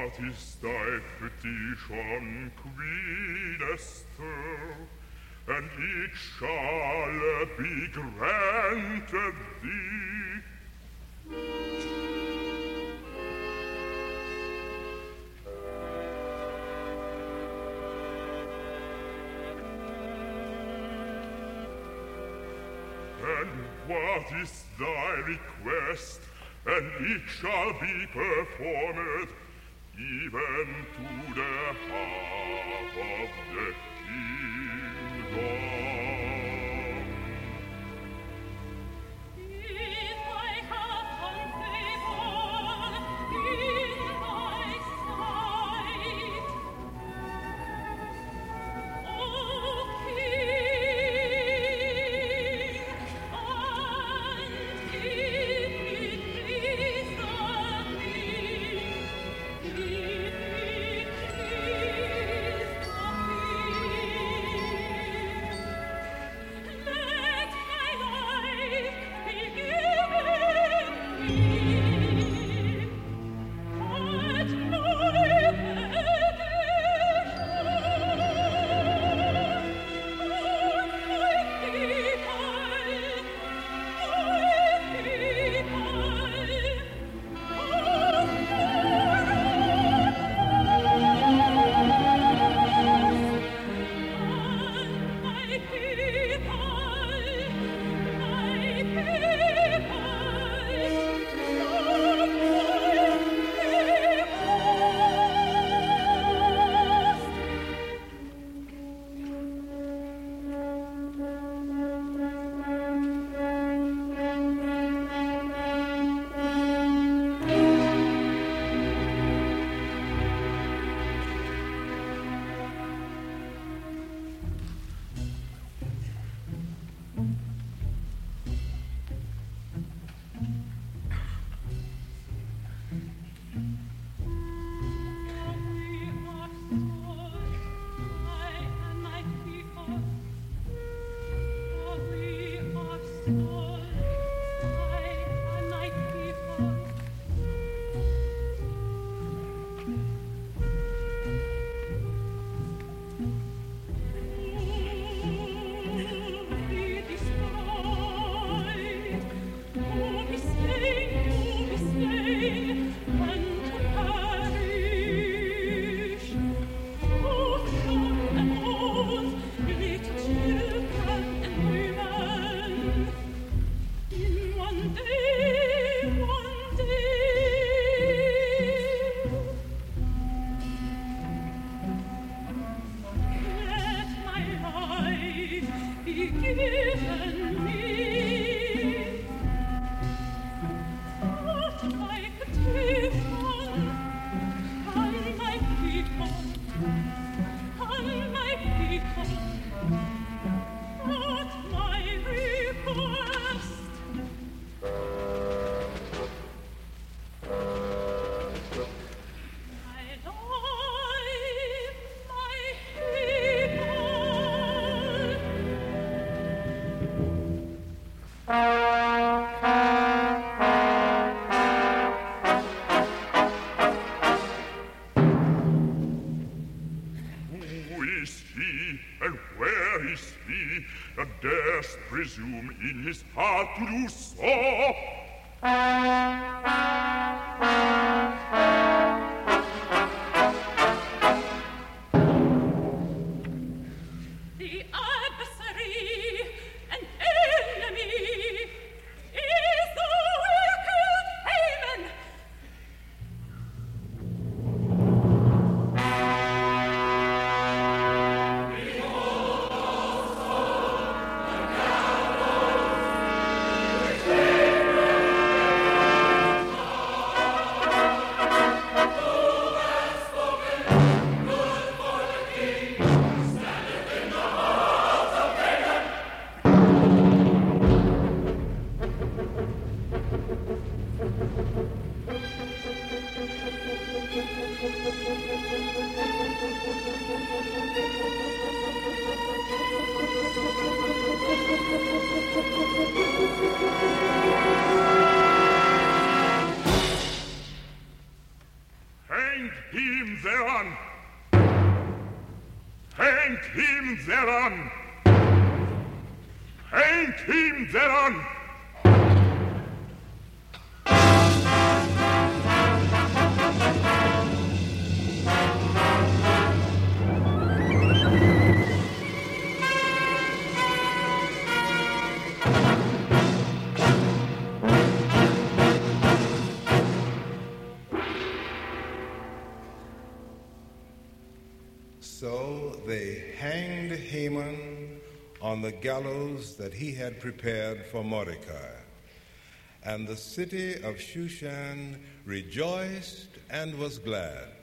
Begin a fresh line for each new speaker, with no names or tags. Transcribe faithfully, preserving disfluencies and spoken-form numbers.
what is thy petition, Queen Esther? And it shall be granted thee. And what is thy request? And it shall be performed, even to the half of the kingdom.
If I have found favor in thy sight, O King, and if it please thee, if it please thee, let my life be given thee, at my
Presume in his heart to do so.
The adversary, an enemy, is the wicked Haman.
thereon!
So they hanged Haman on the gallows that he had prepared for Mordecai. And the city of Shushan rejoiced and was glad.